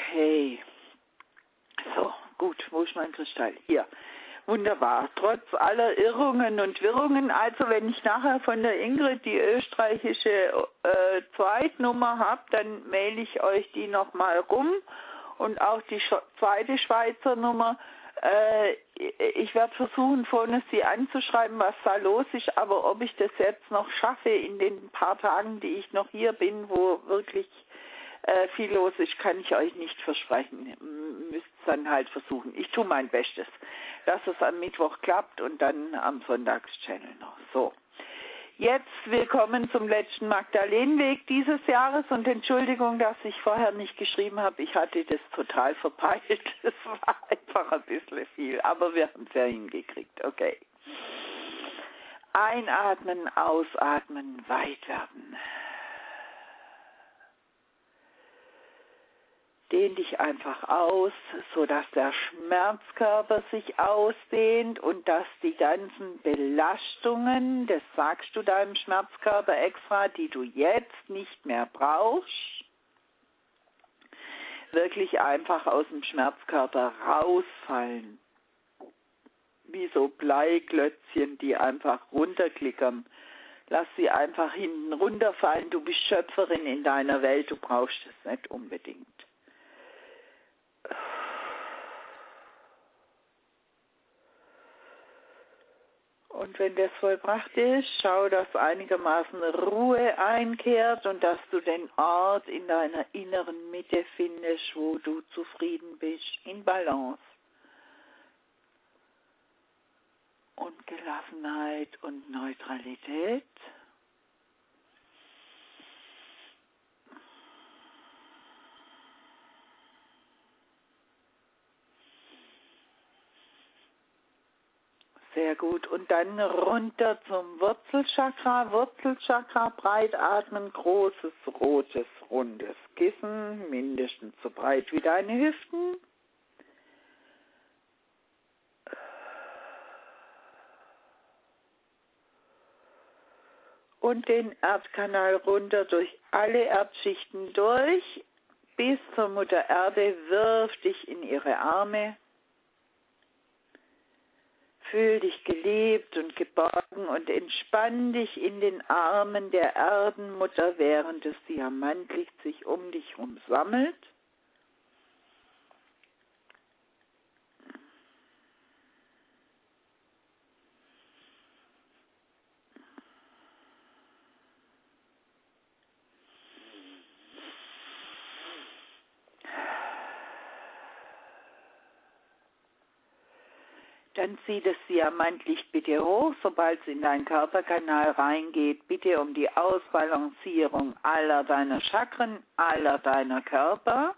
Okay. So, gut, wo ist mein Kristall? Hier. Wunderbar. Trotz aller Irrungen und Wirrungen, also wenn ich nachher von der Ingrid die österreichische Zweitnummer habe, dann maile ich euch die nochmal rum und auch die zweite Schweizer Nummer. Ich werde versuchen, vorne sie anzuschreiben, was da los ist, aber ob ich das jetzt noch schaffe in den paar Tagen, die ich noch hier bin, wo wirklich viel los ist, kann ich euch nicht versprechen. Müsst dann halt versuchen. Ich tue mein Bestes, dass es am Mittwoch klappt und dann am Sonntagschannel noch. So. Jetzt willkommen zum letzten Magdalenenweg dieses Jahres und Entschuldigung, dass ich vorher nicht geschrieben habe. Ich hatte das total verpeilt. Es war einfach ein bisschen viel, aber wir haben es ja hingekriegt. Okay. Einatmen, ausatmen, weit werden. Dehn dich einfach aus, sodass der Schmerzkörper sich ausdehnt und dass die ganzen Belastungen, das sagst du deinem Schmerzkörper extra, die du jetzt nicht mehr brauchst, wirklich einfach aus dem Schmerzkörper rausfallen. Wie so Bleiklötzchen, die einfach runterklickern. Lass sie einfach hinten runterfallen. Du bist Schöpferin in deiner Welt, du brauchst es nicht unbedingt. Und wenn das vollbracht ist, schau, dass einigermaßen Ruhe einkehrt und dass du den Ort in deiner inneren Mitte findest, wo du zufrieden bist, in Balance. Und Gelassenheit und Neutralität. Sehr gut. Und dann runter zum Wurzelchakra. Wurzelchakra, breit atmen, großes, rotes, rundes Kissen, mindestens so breit wie deine Hüften. Und den Erdkanal runter durch alle Erdschichten durch, bis zur Mutter Erde, wirf dich in ihre Arme. Fühl dich geliebt und geborgen und entspann dich in den Armen der Erdenmutter, während das Diamantlicht sich um dich herum sammelt. Dann zieh das Diamantlicht bitte hoch, sobald es in deinen Körperkanal reingeht. Bitte um die Ausbalancierung aller deiner Chakren, aller deiner Körper.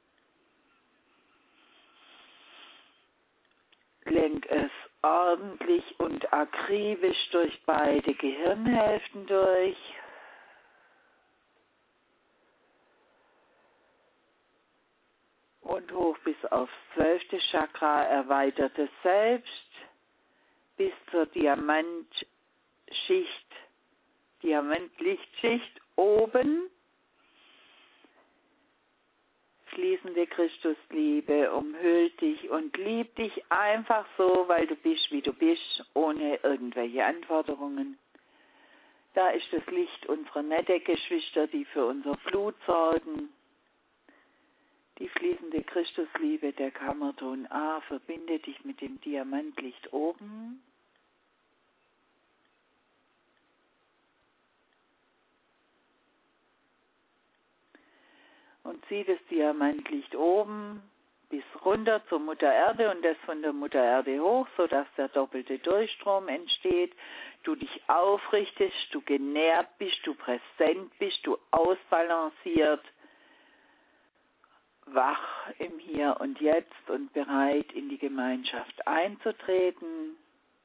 Lenk es ordentlich und akribisch durch beide Gehirnhälften durch. Und hoch bis aufs 12. Chakra, erweitertes Selbst, bis zur Diamantlichtschicht oben. Fließende Christusliebe umhüllt dich und liebt dich einfach so, weil du bist, wie du bist, ohne irgendwelche Anforderungen. Da ist das Licht unserer nette Geschwister, die für unser Blut sorgen. Die fließende Christusliebe, der Kammerton A, verbinde dich mit dem Diamantlicht oben. Und zieh das Diamantlicht oben bis runter zur Mutter Erde und das von der Mutter Erde hoch, sodass der doppelte Durchstrom entsteht. Du dich aufrichtest, du genährt bist, du präsent bist, du ausbalanciert, wach im Hier und Jetzt und bereit, in die Gemeinschaft einzutreten.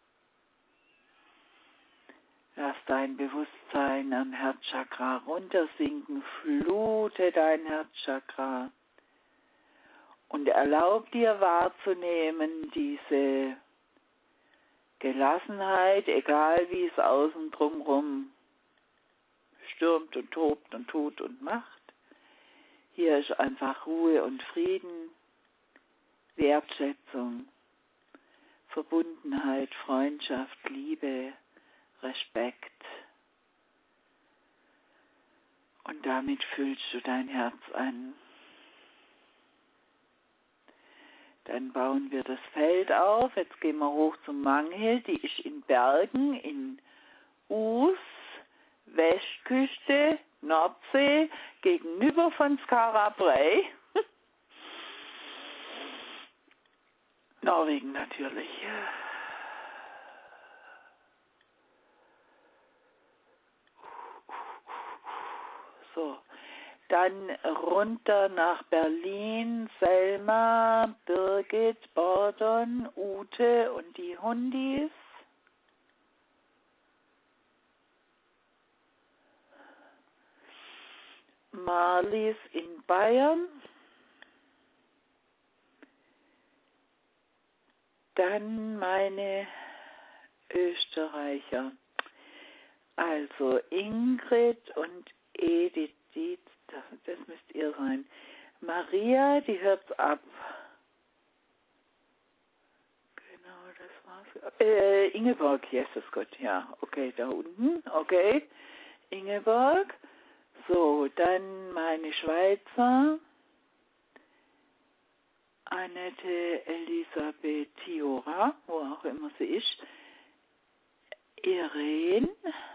Lass dein Bewusstsein am Herzchakra runtersinken, flute dein Herzchakra und erlaub dir wahrzunehmen diese Gelassenheit, egal wie es außen drumherum stürmt und tobt und tut und macht. Hier ist einfach Ruhe und Frieden, Wertschätzung, Verbundenheit, Freundschaft, Liebe, Respekt. Und damit füllst du dein Herz an. Dann bauen wir das Feld auf. Jetzt gehen wir hoch zum Manghild. Die ist in Bergen, in Us, Westküste, Nordsee, gegenüber von Skara Brae. Norwegen natürlich. So, dann runter nach Berlin, Selma, Birgit, Bordon, Ute und die Hundis. Marlies in Bayern. Dann meine Österreicher. Also Ingrid und Edith, das müsst ihr sein. Maria, die hört's ab. Genau, das war's. Ingeborg, Jesus Gott, ja. Okay, da unten, okay. Ingeborg. So, dann meine Schweizer. Annette Elisabeth Thiora, wo auch immer sie ist. Irene.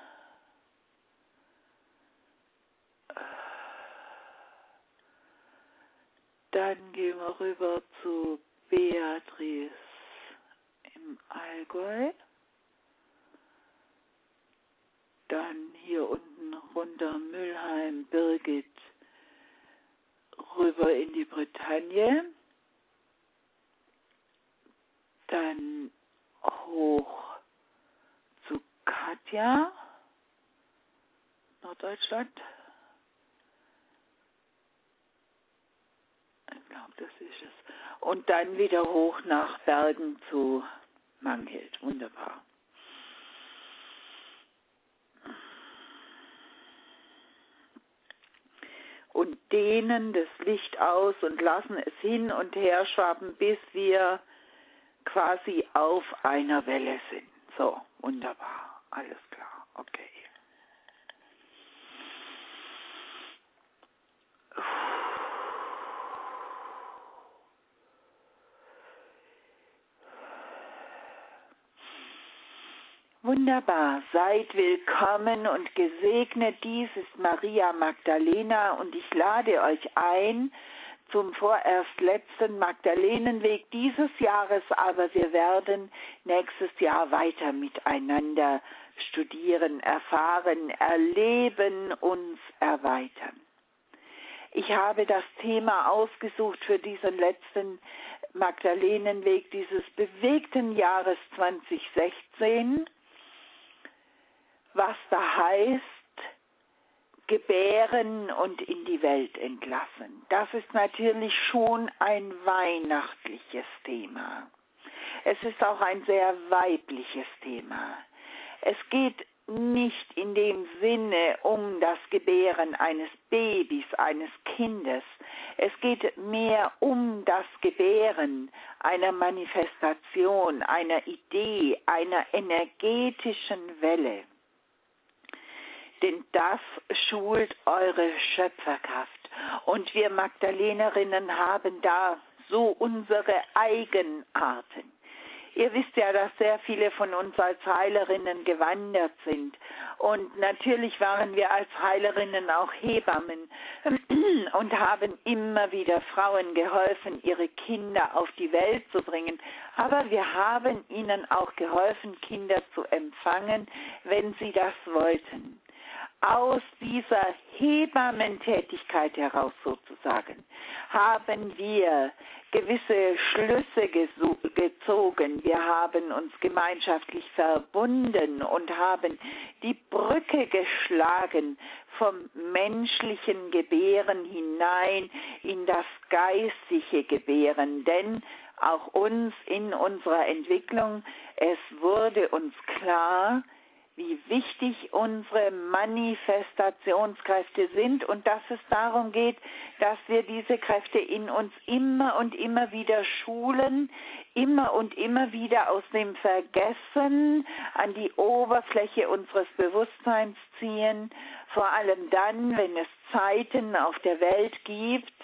Dann gehen wir rüber zu Beatrice im Allgäu. Dann hier unten runter Mülheim, Birgit, rüber in die Bretagne. Dann hoch zu Katja, Norddeutschland. Ich glaube, das ist es. Und dann wieder hoch nach Bergen zu Manghild. Wunderbar. Und dehnen das Licht aus und lassen es hin und her schwappen, bis wir quasi auf einer Welle sind. So, wunderbar. Alles klar. Okay. Wunderbar, seid willkommen und gesegnet. Dies ist Maria Magdalena und ich lade euch ein zum vorerst letzten Magdalenenweg dieses Jahres, aber wir werden nächstes Jahr weiter miteinander studieren, erfahren, erleben, uns erweitern. Ich habe das Thema ausgesucht für diesen letzten Magdalenenweg dieses bewegten Jahres 2016, was da heißt, gebären und in die Welt entlassen. Das ist natürlich schon ein weihnachtliches Thema. Es ist auch ein sehr weibliches Thema. Es geht nicht in dem Sinne um das Gebären eines Babys, eines Kindes. Es geht mehr um das Gebären einer Manifestation, einer Idee, einer energetischen Welle. Denn das schult eure Schöpferkraft. Und wir Magdalenerinnen haben da so unsere Eigenarten. Ihr wisst ja, dass sehr viele von uns als Heilerinnen gewandert sind. Und natürlich waren wir als Heilerinnen auch Hebammen und haben immer wieder Frauen geholfen, ihre Kinder auf die Welt zu bringen. Aber wir haben ihnen auch geholfen, Kinder zu empfangen, wenn sie das wollten. Aus dieser Hebammentätigkeit heraus sozusagen haben wir gewisse Schlüsse gezogen. Wir haben uns gemeinschaftlich verbunden und haben die Brücke geschlagen vom menschlichen Gebären hinein in das geistige Gebären. Denn auch uns in unserer Entwicklung, es wurde uns klar, wie wichtig unsere Manifestationskräfte sind und dass es darum geht, dass wir diese Kräfte in uns immer und immer wieder schulen, immer und immer wieder aus dem Vergessen an die Oberfläche unseres Bewusstseins ziehen, vor allem dann, wenn es Zeiten auf der Welt gibt,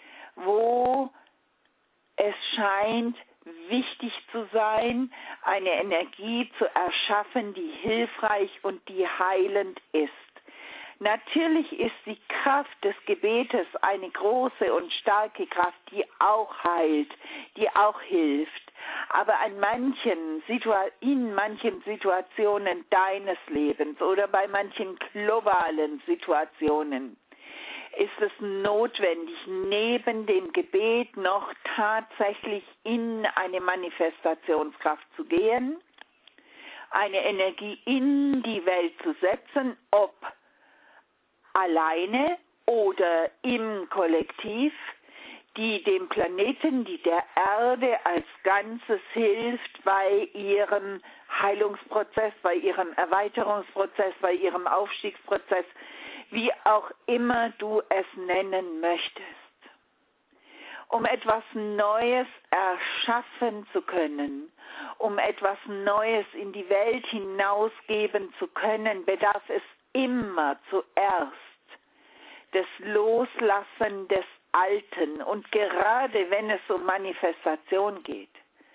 wo es scheint, wichtig zu sein, eine Energie zu erschaffen, die hilfreich und die heilend ist. Natürlich ist die Kraft des Gebetes eine große und starke Kraft, die auch heilt, die auch hilft. Aber in manchen Situationen deines Lebens oder bei manchen globalen Situationen ist es notwendig, neben dem Gebet noch tatsächlich in eine Manifestationskraft zu gehen, eine Energie in die Welt zu setzen, ob alleine oder im Kollektiv, die dem Planeten, die der Erde als Ganzes hilft bei ihrem Heilungsprozess, bei ihrem Erweiterungsprozess, bei ihrem Aufstiegsprozess, wie auch immer du es nennen möchtest. Um etwas Neues erschaffen zu können, um etwas Neues in die Welt hinausgeben zu können, bedarf es immer zuerst des Loslassen des Alten. Und gerade wenn es um Manifestation geht,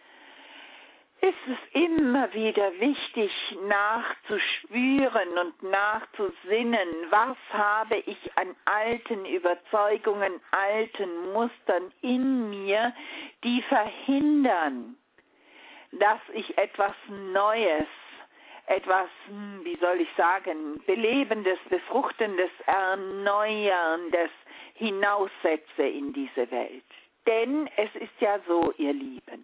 ist es immer wieder wichtig, nachzuspüren und nachzusinnen, was habe ich an alten Überzeugungen, alten Mustern in mir, die verhindern, dass ich etwas Neues, etwas, wie soll ich sagen, Belebendes, Befruchtendes, Erneuerndes hinaussetze in diese Welt. Denn es ist ja so, ihr Lieben,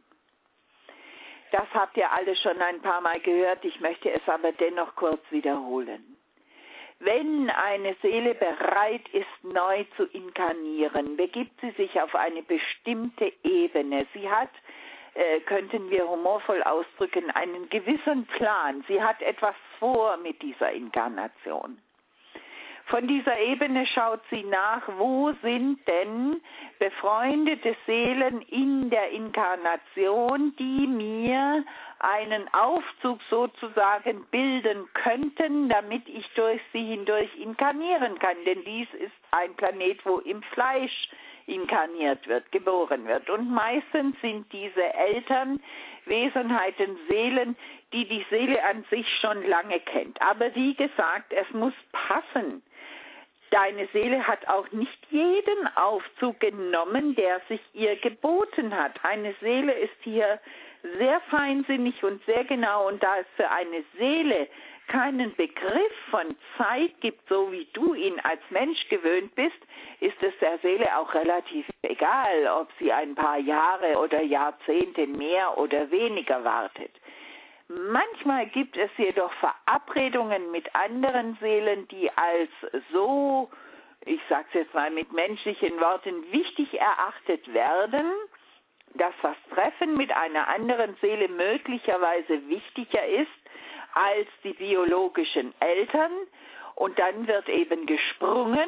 das habt ihr alle schon ein paar Mal gehört, ich möchte es aber dennoch kurz wiederholen. Wenn eine Seele bereit ist, neu zu inkarnieren, begibt sie sich auf eine bestimmte Ebene. Sie hat, könnten wir humorvoll ausdrücken, einen gewissen Plan. Sie hat etwas vor mit dieser Inkarnation. Von dieser Ebene schaut sie nach, wo sind denn befreundete Seelen in der Inkarnation, die mir einen Aufzug sozusagen bilden könnten, damit ich durch sie hindurch inkarnieren kann. Denn dies ist ein Planet, wo im Fleisch inkarniert wird, geboren wird. Und meistens sind diese Eltern Wesenheiten, Seelen, die die Seele an sich schon lange kennt. Aber wie gesagt, es muss passen. Deine Seele hat auch nicht jeden Aufzug genommen, der sich ihr geboten hat. Eine Seele ist hier sehr feinsinnig und sehr genau. Und da es für eine Seele keinen Begriff von Zeit gibt, so wie du ihn als Mensch gewöhnt bist, ist es der Seele auch relativ egal, ob sie ein paar Jahre oder Jahrzehnte mehr oder weniger wartet. Manchmal gibt es jedoch Verabredungen mit anderen Seelen, die als so, ich sage es jetzt mal mit menschlichen Worten, wichtig erachtet werden, dass das Treffen mit einer anderen Seele möglicherweise wichtiger ist als die biologischen Eltern. Und dann wird eben gesprungen,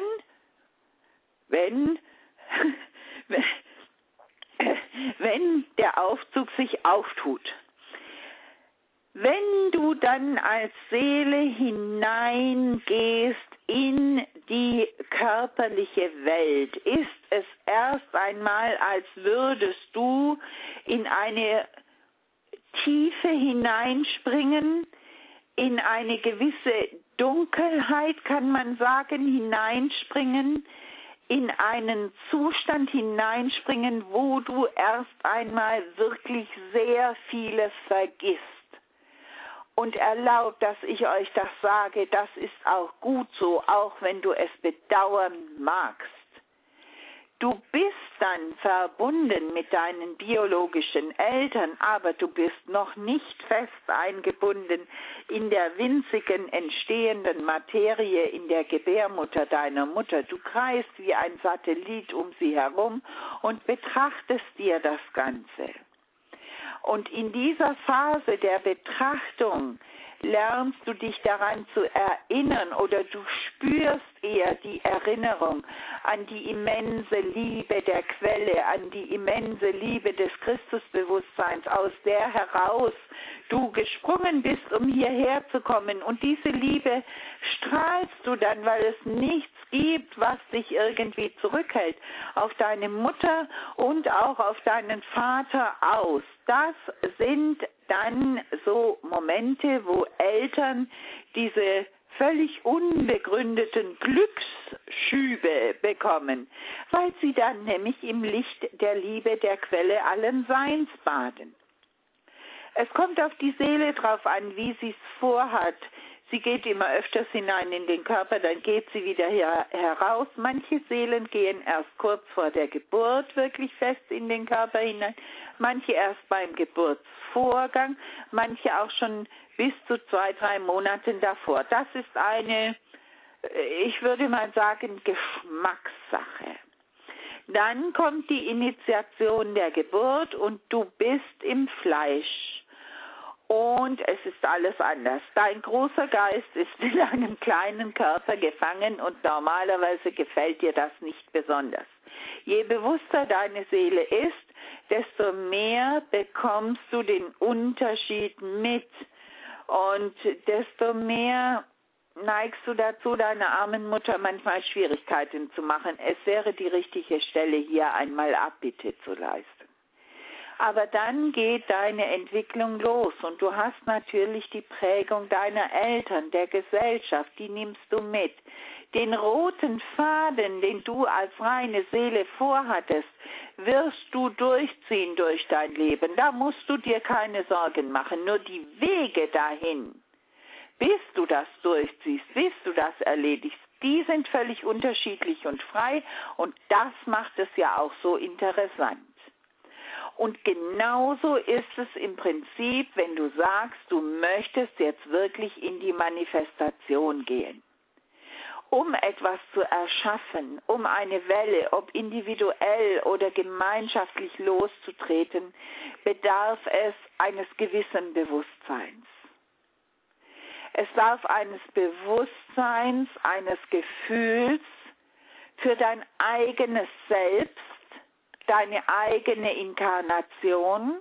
wenn der Aufzug sich auftut. Wenn du dann als Seele hineingehst in die körperliche Welt, ist es erst einmal, als würdest du in eine Tiefe hineinspringen, in eine gewisse Dunkelheit, kann man sagen, hineinspringen, in einen Zustand hineinspringen, wo du erst einmal wirklich sehr vieles vergisst. Und erlaubt, dass ich euch das sage, das ist auch gut so, auch wenn du es bedauern magst. Du bist dann verbunden mit deinen biologischen Eltern, aber du bist noch nicht fest eingebunden in der winzigen entstehenden Materie in der Gebärmutter deiner Mutter. Du kreist wie ein Satellit um sie herum und betrachtest dir das Ganze. Und in dieser Phase der Betrachtung lernst du dich daran zu erinnern oder du spürst eher die Erinnerung an die immense Liebe der Quelle, an die immense Liebe des Christusbewusstseins, aus der heraus du gesprungen bist, um hierher zu kommen. Und diese Liebe strahlst du dann, weil es nichts gibt, was dich irgendwie zurückhält, auf deine Mutter und auch auf deinen Vater aus. Das sind dann so Momente, wo Eltern diese völlig unbegründeten Glücksschübe bekommen, weil sie dann nämlich im Licht der Liebe der Quelle allen Seins baden. Es kommt auf die Seele drauf an, wie sie es vorhat. Sie geht immer öfters hinein in den Körper, dann geht sie wieder heraus. Manche Seelen gehen erst kurz vor der Geburt wirklich fest in den Körper hinein, manche erst beim Geburtsvorgang, manche auch schon bis zu 2-3 Monaten davor. Das ist eine, ich würde mal sagen, Geschmackssache. Dann kommt die Initiation der Geburt und du bist im Fleisch. Und es ist alles anders. Dein großer Geist ist in einem kleinen Körper gefangen und normalerweise gefällt dir das nicht besonders. Je bewusster deine Seele ist, desto mehr bekommst du den Unterschied mit und desto mehr neigst du dazu, deiner armen Mutter manchmal Schwierigkeiten zu machen. Es wäre die richtige Stelle, hier einmal Abbitte zu leisten. Aber dann geht deine Entwicklung los und du hast natürlich die Prägung deiner Eltern, der Gesellschaft, die nimmst du mit. Den roten Faden, den du als reine Seele vorhattest, wirst du durchziehen durch dein Leben. Da musst du dir keine Sorgen machen, nur die Wege dahin, bis du das durchziehst, bis du das erledigst, die sind völlig unterschiedlich und frei und das macht es ja auch so interessant. Und genauso ist es im Prinzip, wenn du sagst, du möchtest jetzt wirklich in die Manifestation gehen. Um etwas zu erschaffen, um eine Welle, ob individuell oder gemeinschaftlich loszutreten, bedarf es eines gewissen Bewusstseins. Es darf eines Bewusstseins, eines Gefühls für dein eigenes Selbst, deine eigene Inkarnation.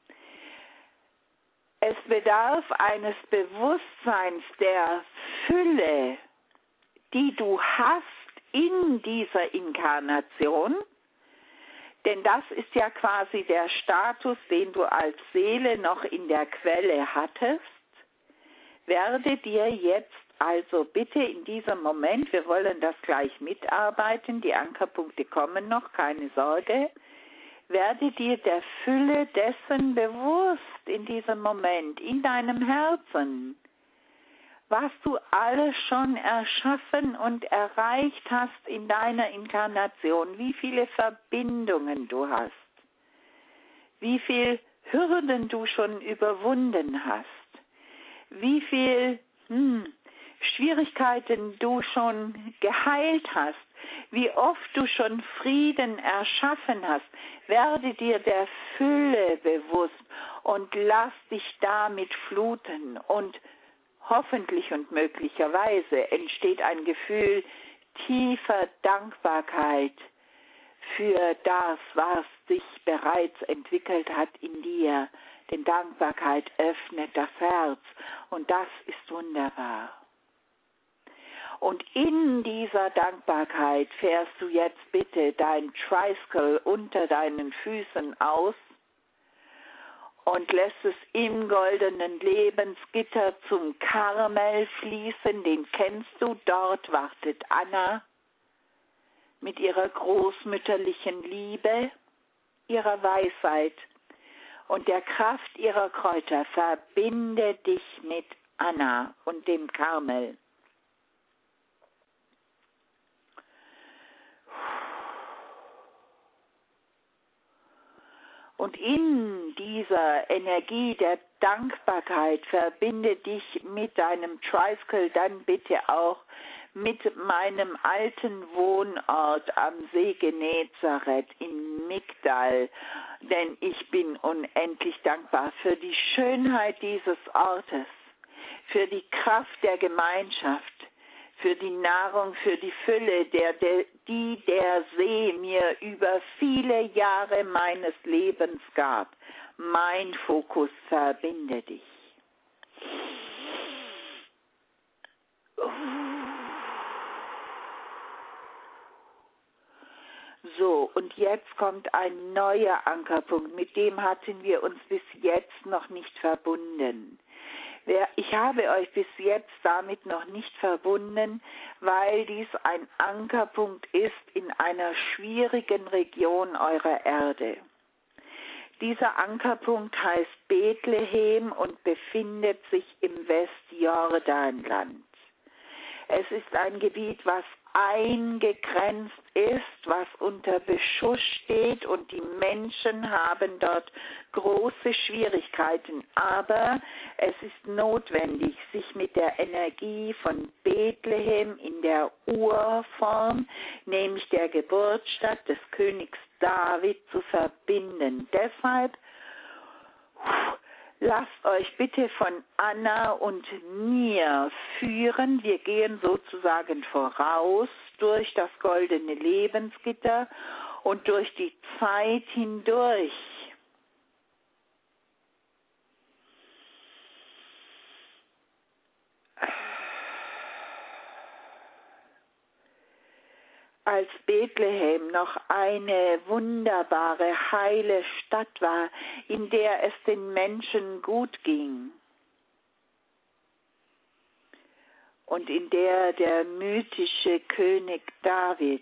Es bedarf eines Bewusstseins der Fülle, die du hast in dieser Inkarnation, denn das ist ja quasi der Status, den du als Seele noch in der Quelle hattest. Werde dir jetzt also bitte in diesem Moment, wir wollen das gleich mitarbeiten, die Ankerpunkte kommen noch, keine Sorge, werde dir der Fülle dessen bewusst in diesem Moment, in deinem Herzen, was du alles schon erschaffen und erreicht hast in deiner Inkarnation, wie viele Verbindungen du hast, wie viele Hürden du schon überwunden hast, wie viel Schwierigkeiten du schon geheilt hast, wie oft du schon Frieden erschaffen hast, werde dir der Fülle bewusst und lass dich damit fluten und hoffentlich und möglicherweise entsteht ein Gefühl tiefer Dankbarkeit für das, was sich bereits entwickelt hat in dir. Denn Dankbarkeit öffnet das Herz und das ist wunderbar. Und in dieser Dankbarkeit fährst du jetzt bitte dein Tricycle unter deinen Füßen aus und lässt es im goldenen Lebensgitter zum Karmel fließen, den kennst du, dort wartet Anna mit ihrer großmütterlichen Liebe, ihrer Weisheit und der Kraft ihrer Kräuter. Verbinde dich mit Anna und dem Karmel. Und in dieser Energie der Dankbarkeit verbinde dich mit deinem Tricycle dann bitte auch mit meinem alten Wohnort am See Genezareth in Migdal, denn ich bin unendlich dankbar für die Schönheit dieses Ortes. für die Kraft der Gemeinschaft, für die Nahrung, für die Fülle, die der See mir über viele Jahre meines Lebens gab. Mein Fokus, verbinde dich. So, und jetzt kommt ein neuer Ankerpunkt, mit dem hatten wir uns bis jetzt noch nicht verbunden. Ich habe euch bis jetzt damit noch nicht verbunden, weil dies ein Ankerpunkt ist in einer schwierigen Region eurer Erde. Dieser Ankerpunkt heißt Bethlehem und befindet sich im Westjordanland. Es ist ein Gebiet, was eingegrenzt ist, was unter Beschuss steht und die Menschen haben dort große Schwierigkeiten. Aber es ist notwendig, sich mit der Energie von Bethlehem in der Urform, nämlich der Geburtsstadt des Königs David, zu verbinden. Deshalb lasst euch bitte von Anna und mir führen. Wir gehen sozusagen voraus durch das goldene Lebensgitter und durch die Zeit hindurch. Als Bethlehem noch eine wunderbare, heile Stadt war, in der es den Menschen gut ging und in der der mythische König David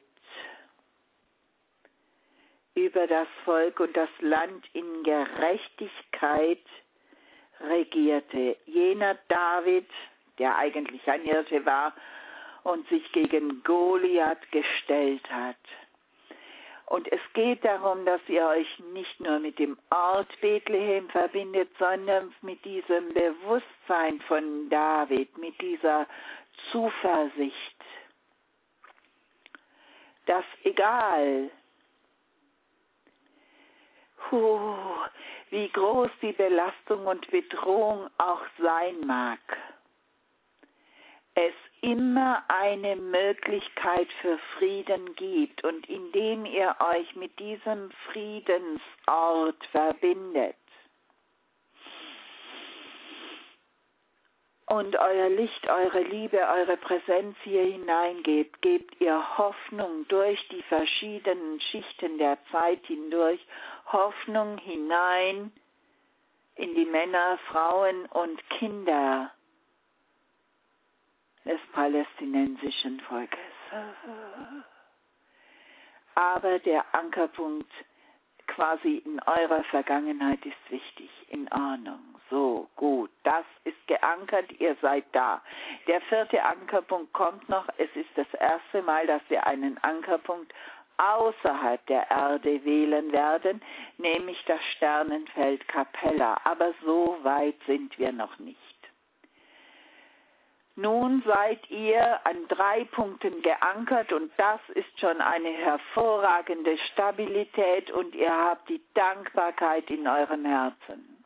über das Volk und das Land in Gerechtigkeit regierte. Jener David, der eigentlich ein Hirte war, und sich gegen Goliath gestellt hat. Und es geht darum, dass ihr euch nicht nur mit dem Ort Bethlehem verbindet, sondern mit diesem Bewusstsein von David, mit dieser Zuversicht, dass egal, wie groß die Belastung und Bedrohung auch sein mag, es immer eine Möglichkeit für Frieden gibt und indem ihr euch mit diesem Friedensort verbindet und euer Licht, eure Liebe, eure Präsenz hier hineingebt, gebt ihr Hoffnung durch die verschiedenen Schichten der Zeit hindurch, Hoffnung hinein in die Männer, Frauen und Kinder des palästinensischen Volkes. Aber der Ankerpunkt quasi in eurer Vergangenheit ist wichtig, in Ordnung. So, gut, das ist geankert, ihr seid da. Der 4. Ankerpunkt kommt noch. Es ist das erste Mal, dass wir einen Ankerpunkt außerhalb der Erde wählen werden, nämlich das Sternenfeld Capella. Aber so weit sind wir noch nicht. Nun seid ihr an 3 Punkten geankert und das ist schon eine hervorragende Stabilität und ihr habt die Dankbarkeit in eurem Herzen.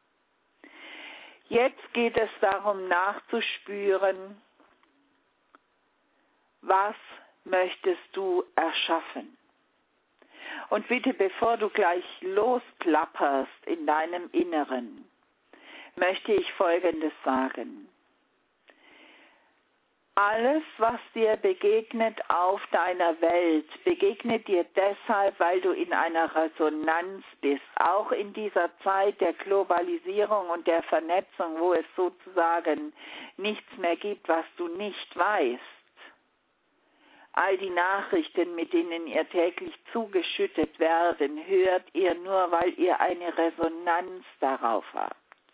Jetzt geht es darum nachzuspüren, was möchtest du erschaffen? Und bitte, bevor du gleich losplapperst in deinem Inneren, möchte ich Folgendes sagen. Alles, was dir begegnet auf deiner Welt, begegnet dir deshalb, weil du in einer Resonanz bist. Auch in dieser Zeit der Globalisierung und der Vernetzung, wo es sozusagen nichts mehr gibt, was du nicht weißt. All die Nachrichten, mit denen ihr täglich zugeschüttet werden, hört ihr nur, weil ihr eine Resonanz darauf habt.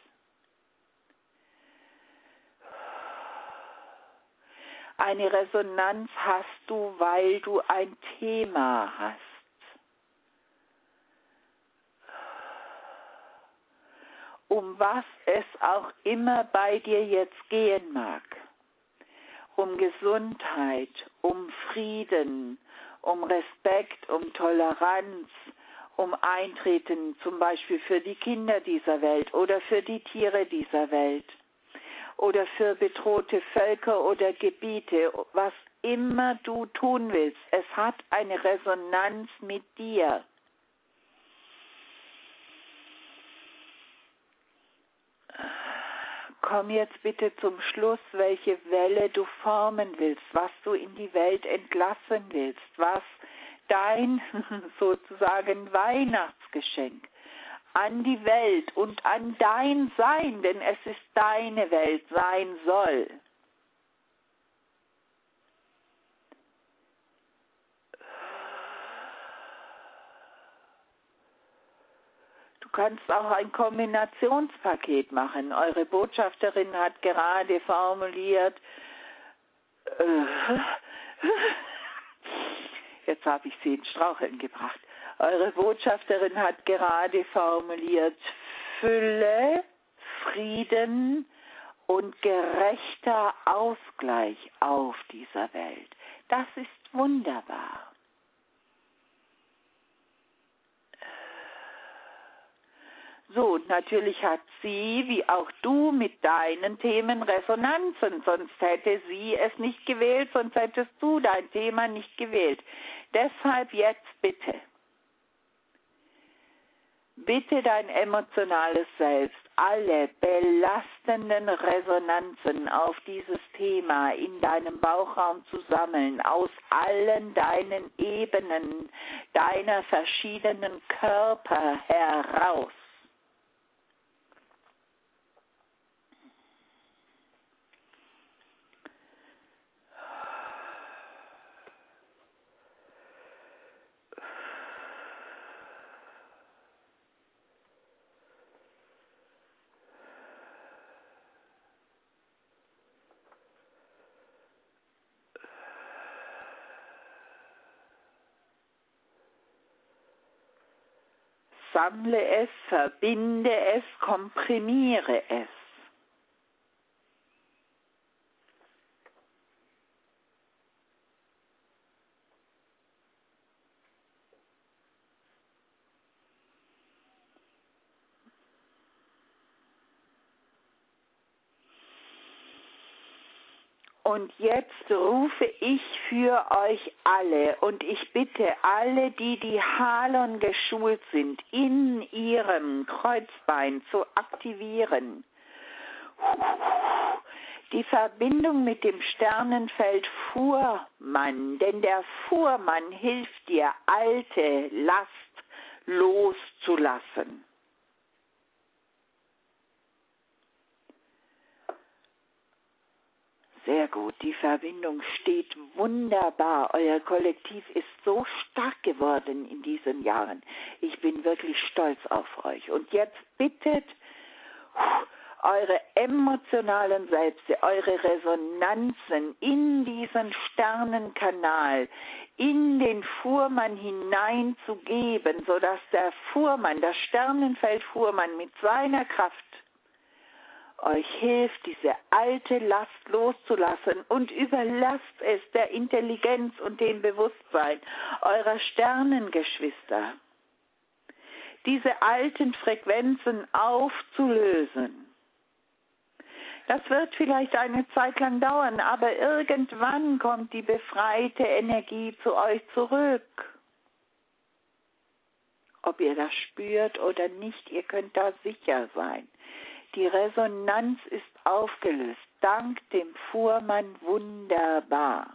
Eine Resonanz hast du, weil du ein Thema hast. Um was es auch immer bei dir jetzt gehen mag. Um Gesundheit, um Frieden, um Respekt, um Toleranz, um Eintreten zum Beispiel für die Kinder dieser Welt oder für die Tiere dieser Welt. oder für bedrohte Völker oder Gebiete, was immer du tun willst, es hat eine Resonanz mit dir. Komm jetzt bitte zum Schluss, welche Welle du formen willst, was du in die Welt entlassen willst, was dein sozusagen Weihnachtsgeschenk an die Welt und an dein Sein, denn es ist deine Welt, sein soll. Du kannst auch ein Kombinationspaket machen. Eure Botschafterin hat gerade formuliert, jetzt habe ich sie ins Straucheln gebracht. Eure Botschafterin hat gerade formuliert, Fülle, Frieden und gerechter Ausgleich auf dieser Welt. Das ist wunderbar. So, natürlich hat sie, wie auch du, mit deinen Themen Resonanzen, sonst hätte sie es nicht gewählt, sonst hättest du dein Thema nicht gewählt. Deshalb jetzt bitte. Bitte dein emotionales Selbst, alle belastenden Resonanzen auf dieses Thema in deinem Bauchraum zu sammeln, aus allen deinen Ebenen, deiner verschiedenen Körper heraus. Sammle es, verbinde es, komprimiere es. Und jetzt rufe ich für euch alle und ich bitte alle, die Halon geschult sind, in ihrem Kreuzbein zu aktivieren. Die Verbindung mit dem Sternenfeld Fuhrmann, denn der Fuhrmann hilft dir, alte Last loszulassen. Sehr gut, die Verbindung steht wunderbar. Euer Kollektiv ist so stark geworden in diesen Jahren. Ich bin wirklich stolz auf euch. Und jetzt bittet eure emotionalen Selbste, eure Resonanzen in diesen Sternenkanal, in den Fuhrmann hineinzugeben, sodass der Fuhrmann, das Sternenfeld Fuhrmann mit seiner Kraft euch hilft, diese alte Last loszulassen und überlasst es der Intelligenz und dem Bewusstsein eurer Sternengeschwister, diese alten Frequenzen aufzulösen. Das wird vielleicht eine Zeit lang dauern, aber irgendwann kommt die befreite Energie zu euch zurück. Ob ihr das spürt oder nicht, ihr könnt da sicher sein. Die Resonanz ist aufgelöst, dank dem Fuhrmann wunderbar.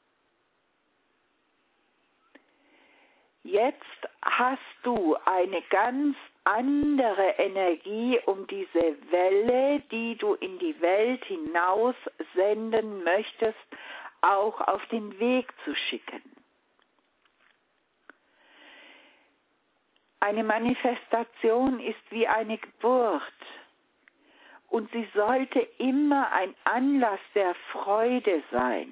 Jetzt hast du eine ganz andere Energie, um diese Welle, die du in die Welt hinaus senden möchtest, auch auf den Weg zu schicken. Eine Manifestation ist wie eine Geburt. Und sie sollte immer ein Anlass der Freude sein.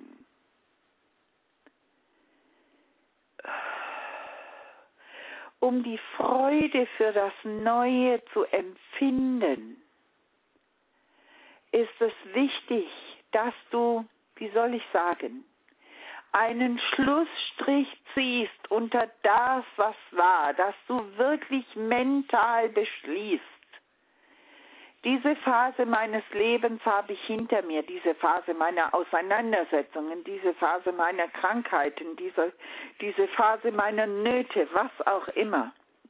Um die Freude für das Neue zu empfinden, ist es wichtig, dass du, wie soll ich sagen, einen Schlussstrich ziehst unter das, was war, dass du wirklich mental beschließt, Diese Phase meines Lebens habe ich hinter mir, diese Phase meiner Auseinandersetzungen, diese Phase meiner Krankheiten, diese Phase meiner Nöte, was auch immer.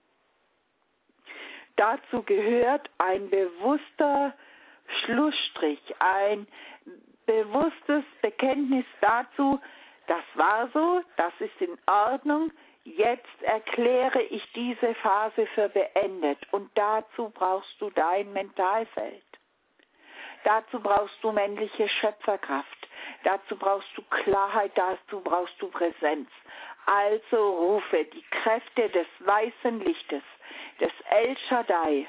Dazu gehört ein bewusster Schlussstrich, ein bewusstes Bekenntnis dazu, das war so, das ist in Ordnung, jetzt erkläre ich diese Phase für beendet. Und dazu brauchst du dein Mentalfeld. Dazu brauchst du männliche Schöpferkraft. Dazu brauchst du Klarheit, dazu brauchst du Präsenz. Also rufe die Kräfte des weißen Lichtes, des El Shaddai,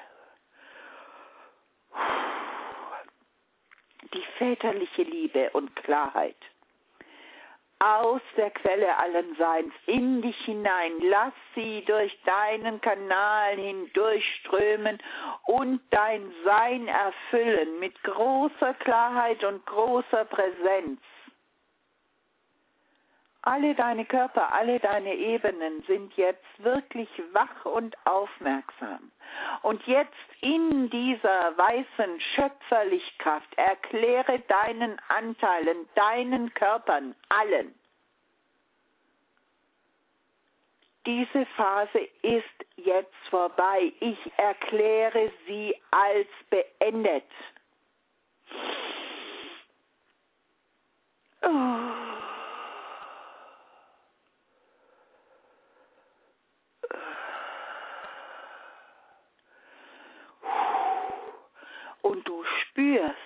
die väterliche Liebe und Klarheit, aus der Quelle allen Seins in dich hinein. Lass sie durch deinen Kanal hindurchströmen und dein Sein erfüllen mit großer Klarheit und großer Präsenz. Alle deine Körper, alle deine Ebenen sind jetzt wirklich wach und aufmerksam. Und jetzt in dieser weißen Schöpferlichkraft erkläre deinen Anteilen, deinen Körpern, allen. Diese Phase ist jetzt vorbei. Ich erkläre sie als beendet. Und du spürst,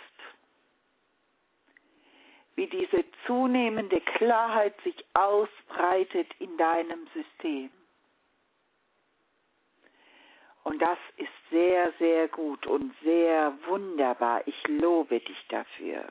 wie diese zunehmende Klarheit sich ausbreitet in deinem System. Und das ist sehr, sehr gut und sehr wunderbar. Ich lobe dich dafür.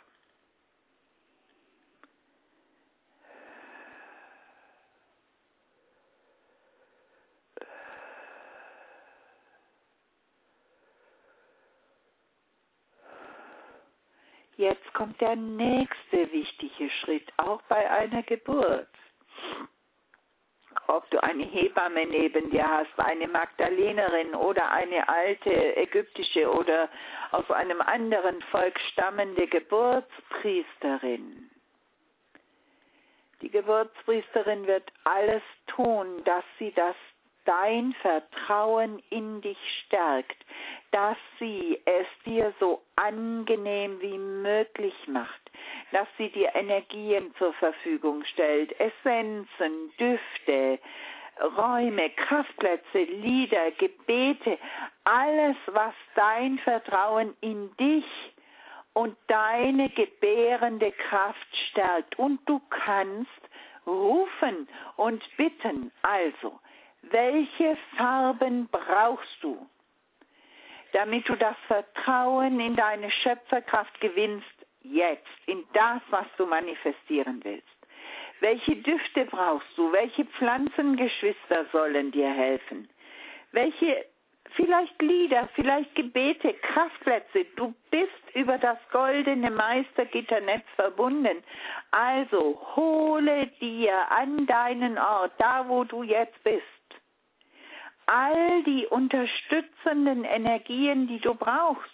Jetzt kommt der nächste wichtige Schritt, auch bei einer Geburt. Ob du eine Hebamme neben dir hast, eine Magdalenerin oder eine alte ägyptische oder aus einem anderen Volk stammende Geburtspriesterin. Die Geburtspriesterin wird alles tun, dass sie dein Vertrauen in dich stärkt, dass sie es dir so angenehm wie möglich macht, dass sie dir Energien zur Verfügung stellt, Essenzen, Düfte, Räume, Kraftplätze, Lieder, Gebete, alles, was dein Vertrauen in dich und deine gebärende Kraft stärkt. Und du kannst rufen und bitten. Also, welche Farben brauchst du, damit du das Vertrauen in deine Schöpferkraft gewinnst, jetzt, in das, was du manifestieren willst? Welche Düfte brauchst du? Welche Pflanzengeschwister sollen dir helfen? Welche, vielleicht Lieder, vielleicht Gebete, Kraftplätze? Du bist über das goldene Meistergitternetz verbunden. Also hole dir an deinen Ort, da wo du jetzt bist, all die unterstützenden Energien, die du brauchst.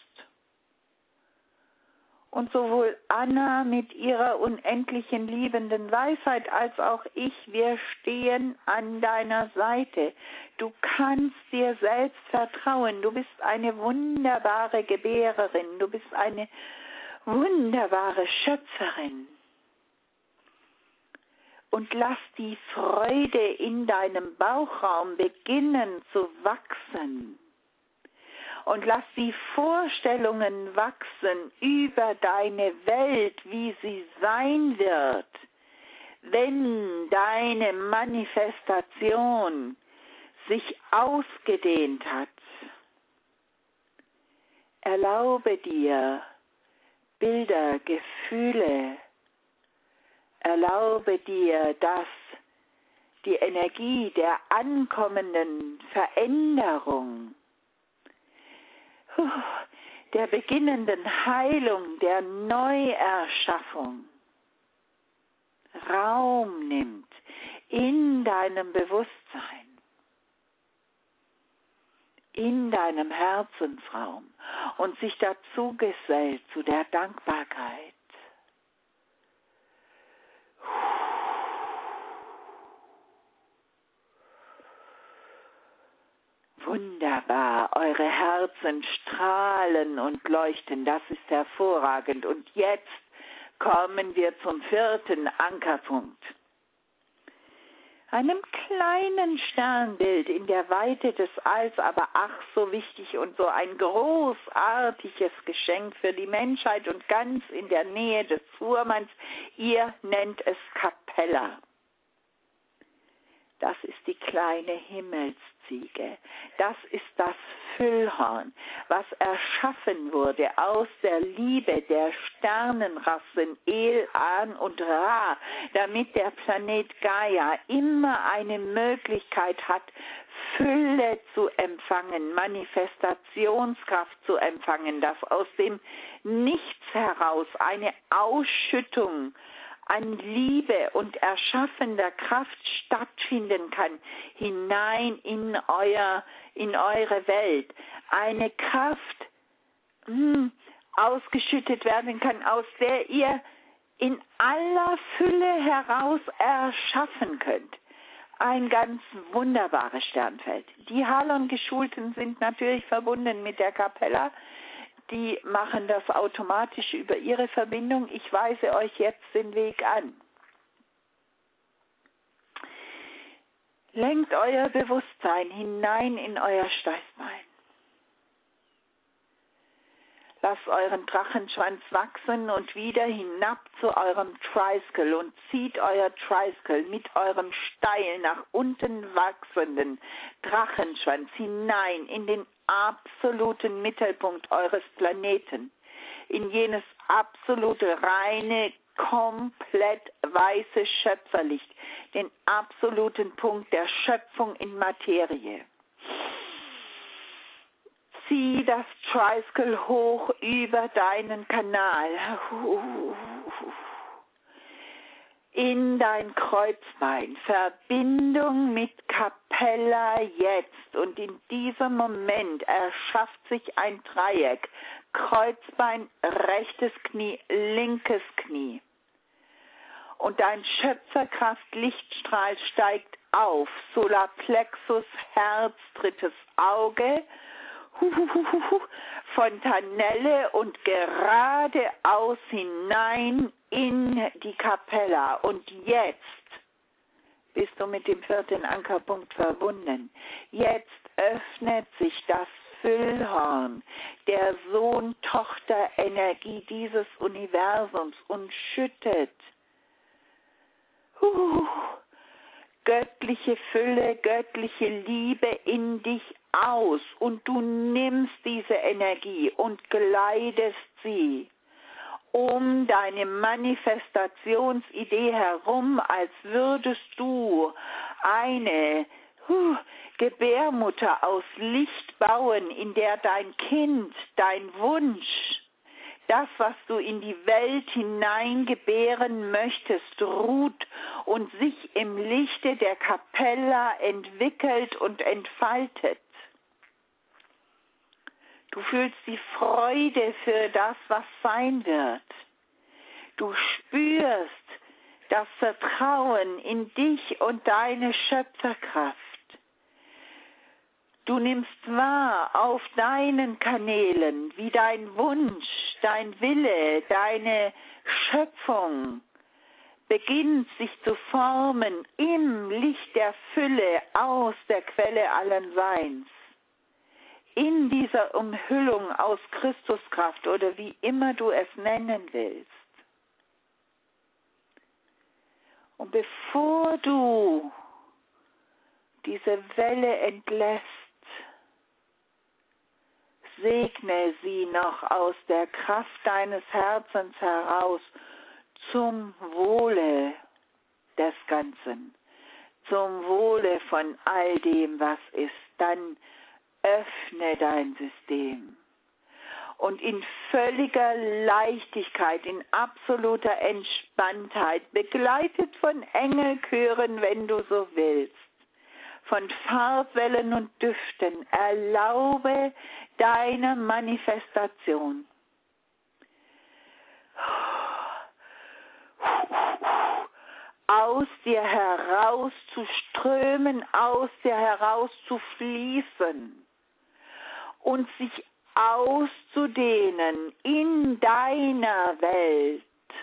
Und sowohl Anna mit ihrer unendlichen liebenden Weisheit als auch ich, wir stehen an deiner Seite. Du kannst dir selbst vertrauen. Du bist eine wunderbare Gebärerin. Du bist eine wunderbare Schöpferin. Und lass die Freude in deinem Bauchraum beginnen zu wachsen. Und lass die Vorstellungen wachsen über deine Welt, wie sie sein wird, wenn deine Manifestation sich ausgedehnt hat. Erlaube dir Bilder, Gefühle. Erlaube dir, dass die Energie der ankommenden Veränderung, der beginnenden Heilung, der Neuerschaffung Raum nimmt in deinem Bewusstsein, in deinem Herzensraum. und sich dazu gesellt zu der Dankbarkeit. Wunderbar, eure Herzen strahlen und leuchten, das ist hervorragend. Und jetzt kommen wir zum 4. Ankerpunkt. Einem kleinen Sternbild in der Weite des Alls, aber ach so wichtig und so ein großartiges Geschenk für die Menschheit und ganz in der Nähe des Fuhrmanns. Ihr nennt es Capella. Das ist die kleine Himmelsziege. Das ist das Füllhorn, was erschaffen wurde aus der Liebe der Sternenrassen El, An und Ra, damit der Planet Gaia immer eine Möglichkeit hat, Fülle zu empfangen, Manifestationskraft zu empfangen, dass aus dem Nichts heraus eine Ausschüttung an Liebe und erschaffender Kraft stattfinden kann, hinein in eure Welt. Eine Kraft ausgeschüttet werden kann, aus der ihr in aller Fülle heraus erschaffen könnt. Ein ganz wunderbares Sternfeld. Die Halon-Geschulten sind natürlich verbunden mit der Capella. Die machen das automatisch über ihre Verbindung. Ich weise euch jetzt den Weg an. Lenkt euer Bewusstsein hinein in euer Steißbein. Lasst euren Drachenschwanz wachsen und wieder hinab zu eurem Tricycle und zieht euer Tricycle mit eurem steil nach unten wachsenden Drachenschwanz hinein in den absoluten Mittelpunkt eures Planeten, in jenes absolute, reine, komplett weiße Schöpferlicht, den absoluten Punkt der Schöpfung in Materie. Zieh das Tricycle hoch über deinen Kanal, in dein Kreuzbein, Verbindung mit Capella jetzt. Und in diesem Moment erschafft sich ein Dreieck, Kreuzbein, rechtes Knie, linkes Knie. Und dein Schöpferkraft-Lichtstrahl steigt auf, Solarplexus, Herz, drittes Auge, Fontanelle und geradeaus hinein in die Capella. Und jetzt bist du mit dem 4. Ankerpunkt verbunden. Jetzt öffnet sich das Füllhorn der Sohn-Tochter-Energie dieses Universums und schüttet göttliche Fülle, göttliche Liebe in dich aus, und du nimmst diese Energie und gleitest sie um deine Manifestationsidee herum, als würdest du eine Gebärmutter aus Licht bauen, in der dein Kind, dein Wunsch, das, was du in die Welt hineingebären möchtest, ruht und sich im Lichte der Capella entwickelt und entfaltet. Du fühlst die Freude für das, was sein wird. Du spürst das Vertrauen in dich und deine Schöpferkraft. Du nimmst wahr auf deinen Kanälen, wie dein Wunsch, dein Wille, deine Schöpfung beginnt sich zu formen im Licht der Fülle aus der Quelle allen Seins. In dieser Umhüllung aus Christuskraft oder wie immer du es nennen willst. Und bevor du diese Welle entlässt, segne sie noch aus der Kraft deines Herzens heraus zum Wohle des Ganzen, zum Wohle von all dem, was ist. Dann öffne dein System und in völliger Leichtigkeit, in absoluter Entspanntheit, begleitet von Engelchören, wenn du so willst, von Farbwellen und Düften. Erlaube deine Manifestation. Aus dir heraus zu strömen, aus dir heraus zu fließen und sich auszudehnen in deiner Welt.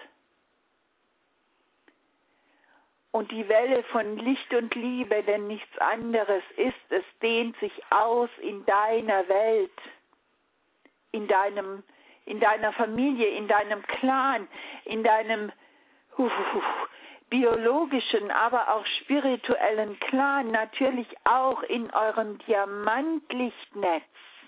Und die Welle von Licht und Liebe, denn nichts anderes ist, es dehnt sich aus in deiner Welt, in deiner Familie, in deinem Clan, in deinem biologischen, aber auch spirituellen Clan, natürlich auch in eurem Diamantlichtnetz.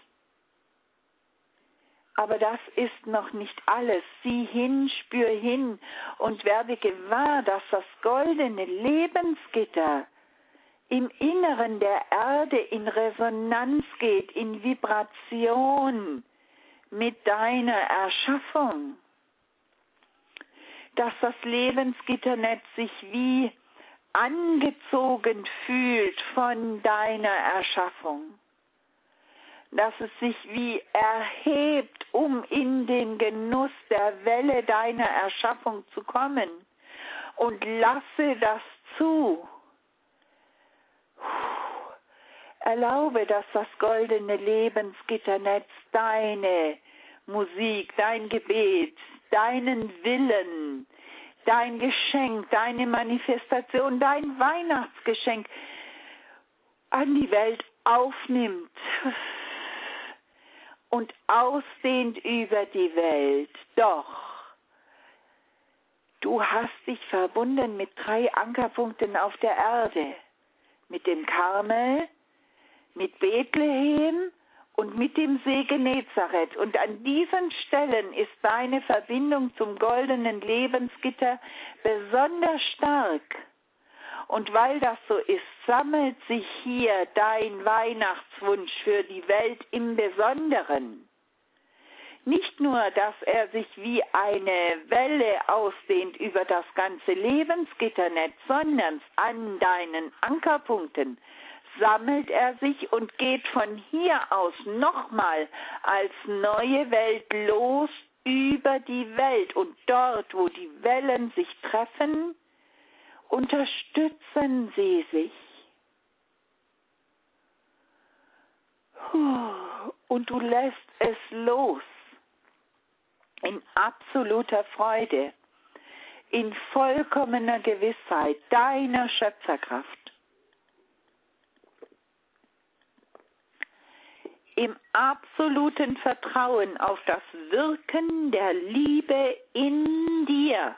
Aber das ist noch nicht alles. Sieh hin, spür hin und werde gewahr, dass das goldene Lebensgitter im Inneren der Erde in Resonanz geht, in Vibration mit deiner Erschaffung. Dass das Lebensgitternetz sich wie angezogen fühlt von deiner Erschaffung. Dass es sich wie erhebt, um in den Genuss der Welle deiner Erschaffung zu kommen. Und lasse das zu. Erlaube, dass das goldene Lebensgitternetz deine Musik, dein Gebet, deinen Willen, dein Geschenk, deine Manifestation, dein Weihnachtsgeschenk an die Welt aufnimmt und ausdehnt über die Welt. Doch, du hast dich verbunden mit 3 Ankerpunkten auf der Erde. Mit dem Karmel, mit Bethlehem und mit dem See Genezareth. Und an diesen Stellen ist deine Verbindung zum goldenen Lebensgitter besonders stark. Und weil das so ist, sammelt sich hier dein Weihnachtswunsch für die Welt im Besonderen. Nicht nur, dass er sich wie eine Welle ausdehnt über das ganze Lebensgitternetz, sondern an deinen Ankerpunkten sammelt er sich und geht von hier aus nochmal als neue Welt los über die Welt. Und dort, wo die Wellen sich treffen, unterstützen sie sich. Und du lässt es los in absoluter Freude, in vollkommener Gewissheit deiner Schöpferkraft. Im absoluten Vertrauen auf das Wirken der Liebe in dir.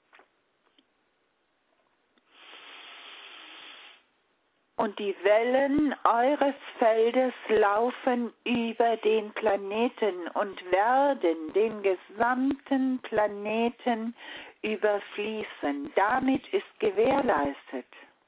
Und die Wellen eures Feldes laufen über den Planeten und werden den gesamten Planeten überfließen. Damit ist gewährleistet,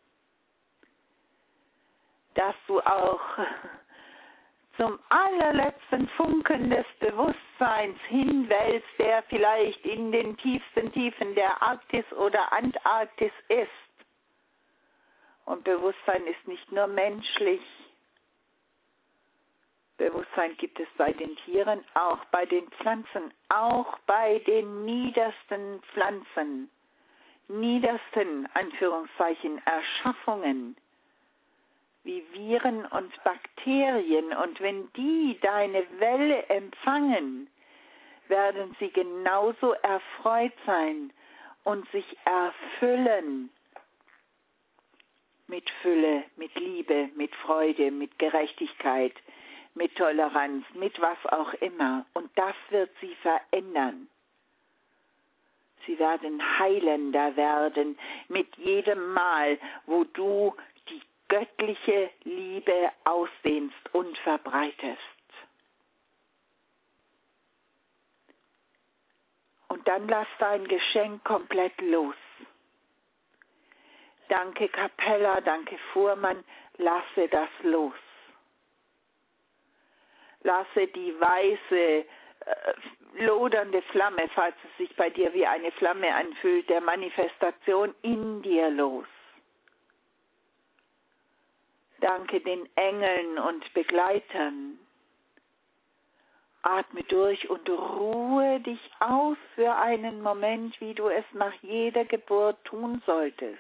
dass du auch zum allerletzten Funken des Bewusstseins hinwälzt, der vielleicht in den tiefsten Tiefen der Arktis oder Antarktis ist. Und Bewusstsein ist nicht nur menschlich. Bewusstsein gibt es bei den Tieren, auch bei den Pflanzen, auch bei den niedersten Pflanzen, niedersten, Anführungszeichen, Erschaffungen, wie Viren und Bakterien. Und wenn die deine Welle empfangen, werden sie genauso erfreut sein und sich erfüllen mit Fülle, mit Liebe, mit Freude, mit Gerechtigkeit, mit Toleranz, mit was auch immer. Und das wird sie verändern. Sie werden heilender werden mit jedem Mal, wo du die göttliche Liebe ausdehnst und verbreitest. Und dann lass dein Geschenk komplett los. Danke Capella, danke Fuhrmann, lasse das los. Lasse die weiße, lodernde Flamme, falls es sich bei dir wie eine Flamme anfühlt, der Manifestation in dir los. Danke den Engeln und Begleitern. Atme durch und ruhe dich aus für einen Moment, wie du es nach jeder Geburt tun solltest.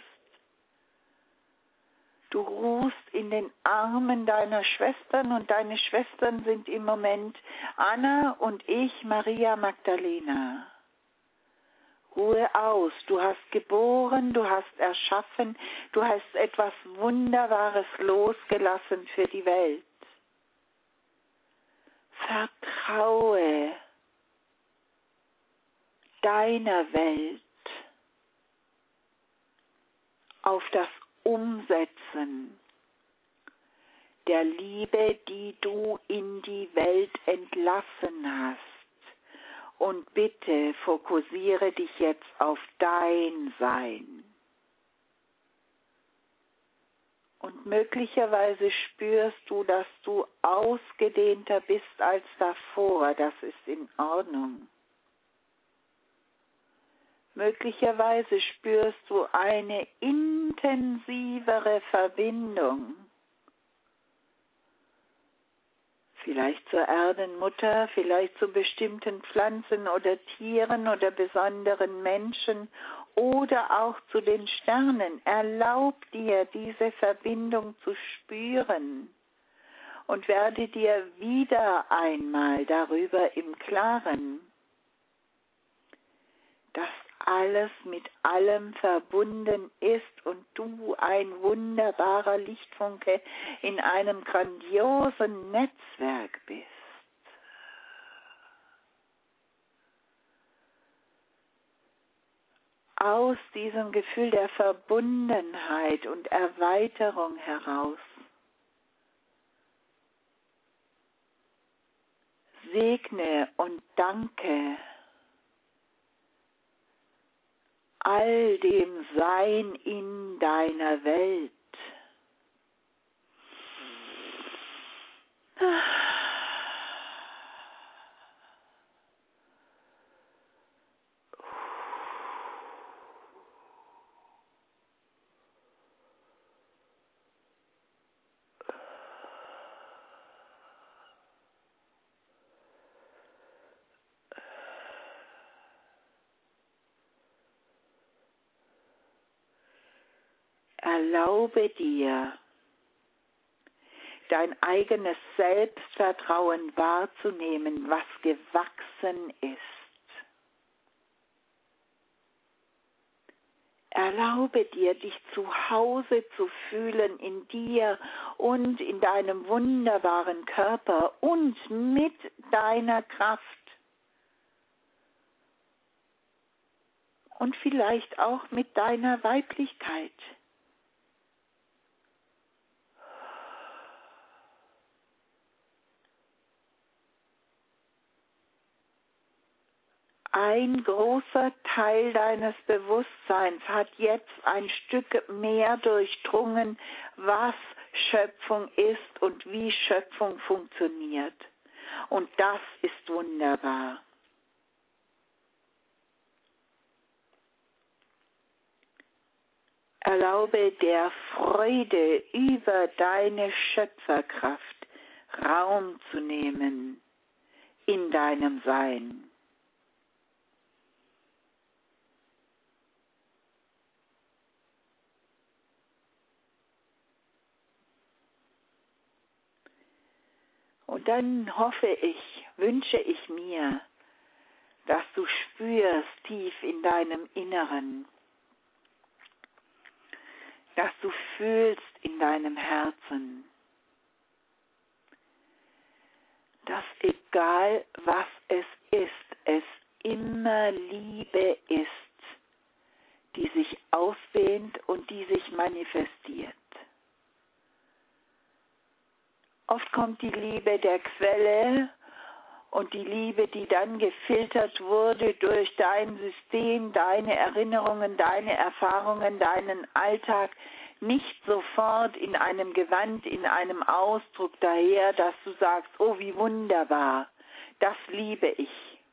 Du ruhst in den Armen deiner Schwestern und deine Schwestern sind im Moment Anna und ich, Maria Magdalena. Ruhe aus, du hast geboren, du hast erschaffen, du hast etwas Wunderbares losgelassen für die Welt. Vertraue deiner Welt auf das Umsetzen der Liebe, die du in die Welt entlassen hast. Und bitte fokussiere dich jetzt auf dein Sein. Und möglicherweise spürst du, dass du ausgedehnter bist als davor. Das ist in Ordnung. Möglicherweise spürst du eine intensivere Verbindung. Vielleicht zur Erdenmutter, vielleicht zu bestimmten Pflanzen oder Tieren oder besonderen Menschen oder auch zu den Sternen. Erlaub dir, diese Verbindung zu spüren und werde dir wieder einmal darüber im Klaren, dass alles mit allem verbunden ist und du ein wunderbarer Lichtfunke in einem grandiosen Netzwerk bist. Aus diesem Gefühl der Verbundenheit und Erweiterung heraus segne und danke all dem Sein in deiner Welt. Erlaube dir, dein eigenes Selbstvertrauen wahrzunehmen, was gewachsen ist. Erlaube dir, dich zu Hause zu fühlen in dir und in deinem wunderbaren Körper und mit deiner Kraft. Und vielleicht auch mit deiner Weiblichkeit. Ein großer Teil deines Bewusstseins hat jetzt ein Stück mehr durchdrungen, was Schöpfung ist und wie Schöpfung funktioniert. Und das ist wunderbar. Erlaube der Freude über deine Schöpferkraft Raum zu nehmen in deinem Sein. Und dann wünsche ich mir, dass du spürst tief in deinem Inneren, dass du fühlst in deinem Herzen, dass egal was es ist, es immer Liebe ist, die sich ausdehnt und die sich manifestiert. Oft kommt die Liebe der Quelle und die Liebe, die dann gefiltert wurde durch dein System, deine Erinnerungen, deine Erfahrungen, deinen Alltag, nicht sofort in einem Gewand, in einem Ausdruck daher, dass du sagst, oh wie wunderbar, das liebe ich.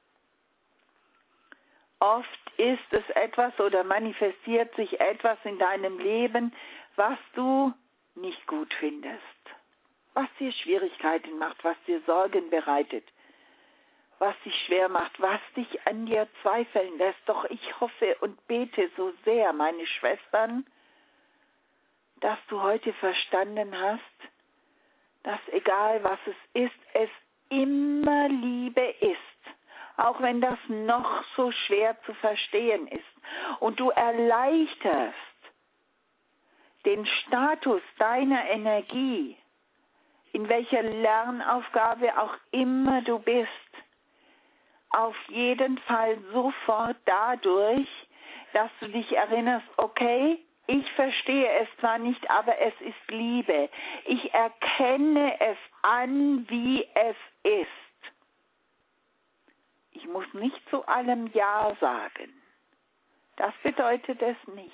Oft ist es etwas oder manifestiert sich etwas in deinem Leben, was du nicht gut findest, was dir Schwierigkeiten macht, was dir Sorgen bereitet, was dich schwer macht, was dich an dir zweifeln lässt. Doch ich hoffe und bete so sehr, meine Schwestern, dass du heute verstanden hast, dass egal was es immer Liebe ist, auch wenn das noch so schwer zu verstehen ist. Und du erleichterst den Status deiner Energie, in welcher Lernaufgabe auch immer du bist, auf jeden Fall sofort dadurch, dass du dich erinnerst, okay, ich verstehe es zwar nicht, aber es ist Liebe. Ich erkenne es an, wie es ist. Ich muss nicht zu allem Ja sagen. Das bedeutet es nicht.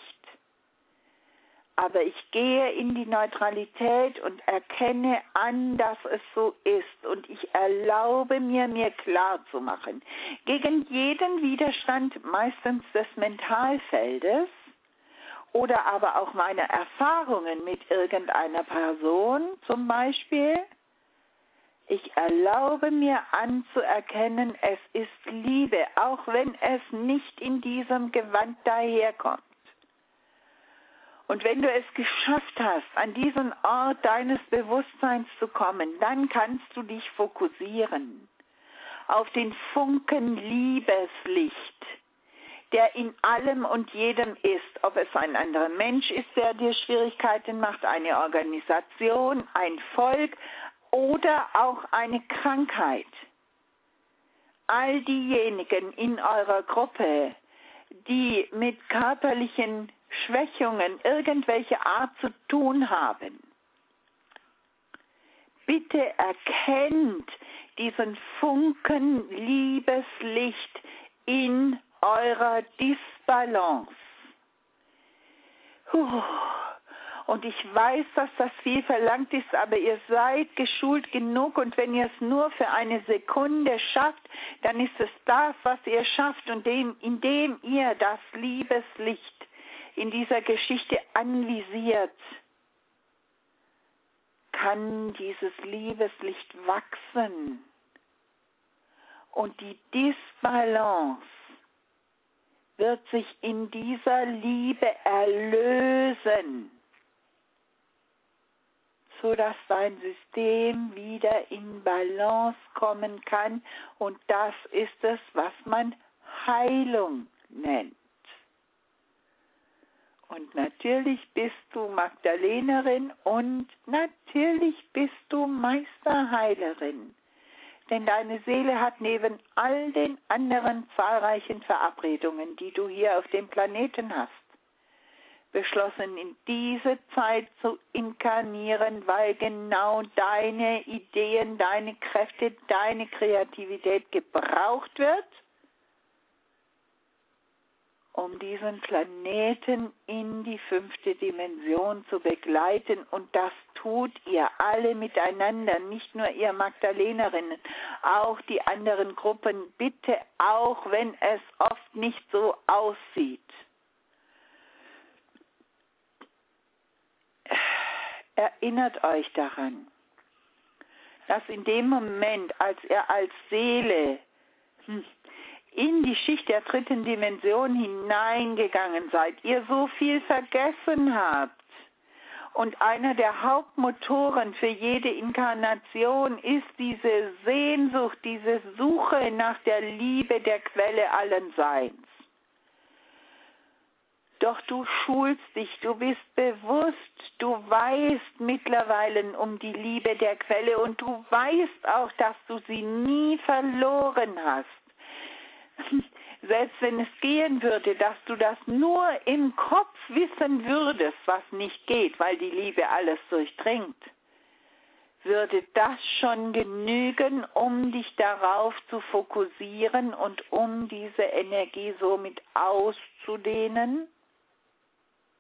Aber ich gehe in die Neutralität und erkenne an, dass es so ist. Und ich erlaube mir klar zu machen, gegen jeden Widerstand, meistens des Mentalfeldes, oder aber auch meine Erfahrungen mit irgendeiner Person zum Beispiel, ich erlaube mir anzuerkennen, es ist Liebe, auch wenn es nicht in diesem Gewand daherkommt. Und wenn du es geschafft hast, an diesen Ort deines Bewusstseins zu kommen, dann kannst du dich fokussieren auf den Funken Liebeslicht, der in allem und jedem ist, ob es ein anderer Mensch ist, der dir Schwierigkeiten macht, eine Organisation, ein Volk oder auch eine Krankheit. All diejenigen in eurer Gruppe, die mit körperlichen Schwächungen irgendwelche Art zu tun haben, bitte erkennt diesen Funken Liebeslicht in eurer Disbalance. Und ich weiß, dass das viel verlangt ist, aber ihr seid geschult genug und wenn ihr es nur für eine Sekunde schafft, dann ist es das, was ihr schafft und indem ihr das Liebeslicht in dieser Geschichte anvisiert, kann dieses Liebeslicht wachsen und die Disbalance wird sich in dieser Liebe erlösen, sodass dein System wieder in Balance kommen kann. Und das ist es, was man Heilung nennt. Und natürlich bist du Magdalenerin und natürlich bist du Meisterheilerin. Denn deine Seele hat neben all den anderen zahlreichen Verabredungen, die du hier auf dem Planeten hast, beschlossen, in diese Zeit zu inkarnieren, weil genau deine Ideen, deine Kräfte, deine Kreativität gebraucht wird, um diesen Planeten in die 5. Dimension zu begleiten. Und das tut ihr alle miteinander, nicht nur ihr Magdalenerinnen, auch die anderen Gruppen, bitte, auch wenn es oft nicht so aussieht. Erinnert euch daran, dass in dem Moment, als ihr als Seele in die Schicht der 3. Dimension hineingegangen seid, ihr so viel vergessen habt. Und einer der Hauptmotoren für jede Inkarnation ist diese Sehnsucht, diese Suche nach der Liebe der Quelle allen Seins. Doch du schulst dich, du bist bewusst, du weißt mittlerweile um die Liebe der Quelle und du weißt auch, dass du sie nie verloren hast. Selbst wenn es gehen würde, dass du das nur im Kopf wissen würdest, was nicht geht, weil die Liebe alles durchdringt, würde das schon genügen, um dich darauf zu fokussieren und um diese Energie somit auszudehnen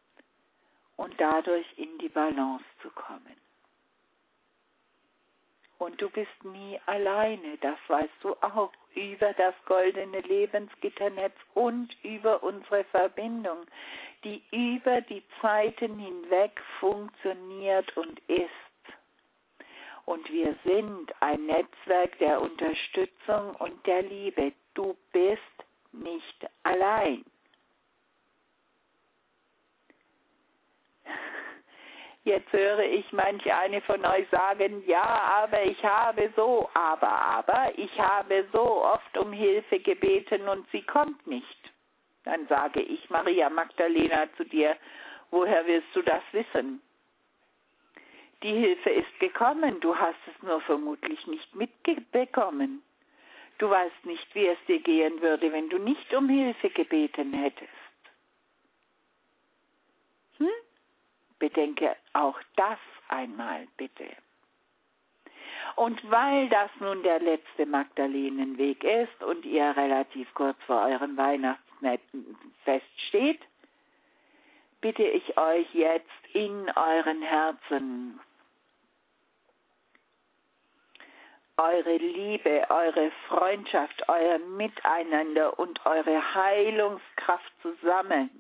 und dadurch in die Balance zu kommen. Und du bist nie alleine, das weißt du auch, über das goldene Lebensgitternetz und über unsere Verbindung, die über die Zeiten hinweg funktioniert und ist. Und wir sind ein Netzwerk der Unterstützung und der Liebe. Du bist nicht allein. Jetzt höre ich manch eine von euch sagen, ja, aber ich habe so, aber, ich habe so oft um Hilfe gebeten und sie kommt nicht. Dann sage ich, Maria Magdalena, zu dir, woher willst du das wissen? Die Hilfe ist gekommen, du hast es nur vermutlich nicht mitbekommen. Du weißt nicht, wie es dir gehen würde, wenn du nicht um Hilfe gebeten hättest. Bedenke auch das einmal, bitte. Und weil das nun der letzte Magdalenenweg ist und ihr relativ kurz vor eurem Weihnachtsfest steht, bitte ich euch jetzt in euren Herzen eure Liebe, eure Freundschaft, euer Miteinander und eure Heilungskraft zusammen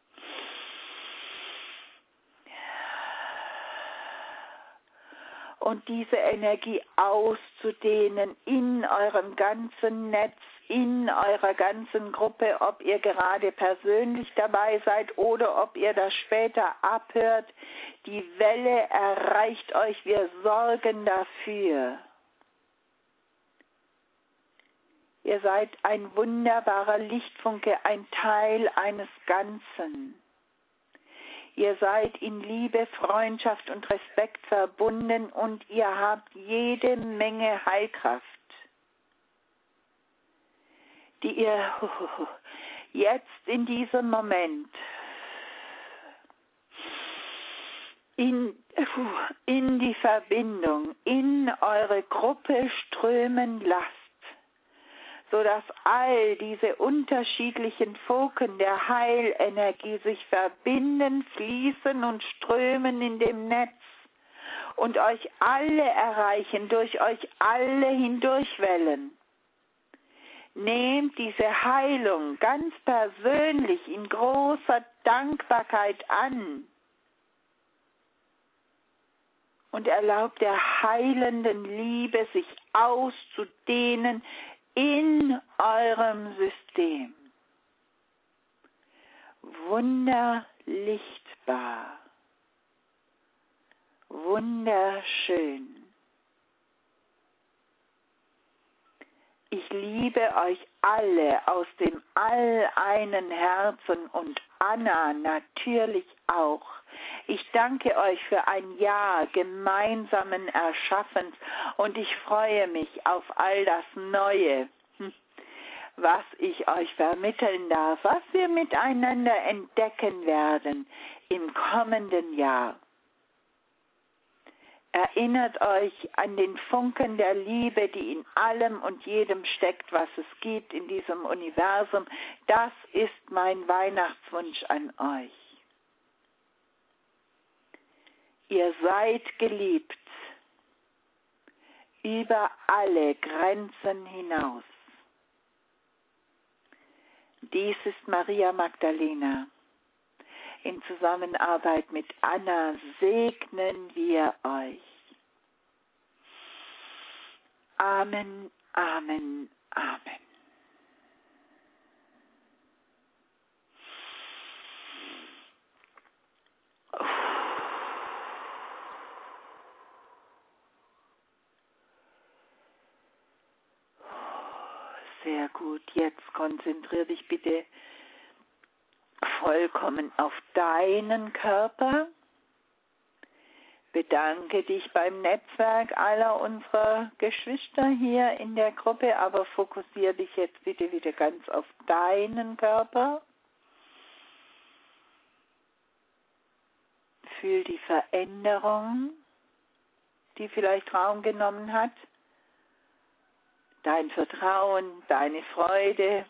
und diese Energie auszudehnen in eurem ganzen Netz, in eurer ganzen Gruppe, ob ihr gerade persönlich dabei seid oder ob ihr das später abhört. Die Welle erreicht euch, wir sorgen dafür. Ihr seid ein wunderbarer Lichtfunke, ein Teil eines Ganzen. Ihr seid in Liebe, Freundschaft und Respekt verbunden und ihr habt jede Menge Heilkraft, die ihr jetzt in diesem Moment in die Verbindung, in eure Gruppe strömen lasst, sodass all diese unterschiedlichen Funken der Heilenergie sich verbinden, fließen und strömen in dem Netz und euch alle erreichen, durch euch alle hindurchwellen. Nehmt diese Heilung ganz persönlich in großer Dankbarkeit an und erlaubt der heilenden Liebe, sich auszudehnen in eurem System. Wunderlichtbar. Wunderschön. Ich liebe euch alle aus dem alleinen Herzen und Anna natürlich auch. Ich danke euch für ein Jahr gemeinsamen Erschaffens und ich freue mich auf all das Neue, was ich euch vermitteln darf, was wir miteinander entdecken werden im kommenden Jahr. Erinnert euch an den Funken der Liebe, die in allem und jedem steckt, was es gibt in diesem Universum. Das ist mein Weihnachtswunsch an euch. Ihr seid geliebt über alle Grenzen hinaus. Dies ist Maria Magdalena. In Zusammenarbeit mit Anna segnen wir euch. Amen, Amen, Amen. Sehr gut, jetzt konzentriere dich bitte vollkommen auf deinen Körper. Bedanke dich beim Netzwerk aller unserer Geschwister hier in der Gruppe, aber fokussiere dich jetzt bitte wieder ganz auf deinen Körper. Fühl die Veränderung, die vielleicht Raum genommen hat. Dein Vertrauen, deine Freude.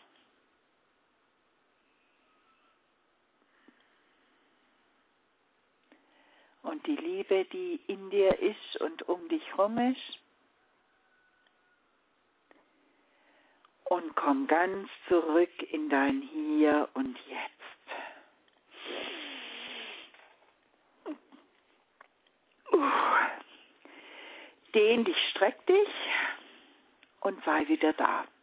Und die Liebe, die in dir ist und um dich herum ist. und komm ganz zurück in dein Hier und Jetzt. Dehn dich, streck dich und sei wieder da.